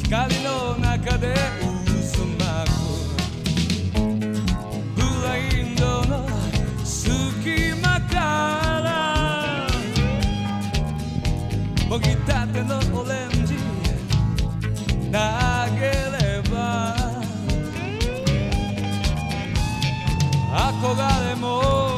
光の中で渦巻くブラインドの隙間からもぎたてのオレンジ投げれば憧れも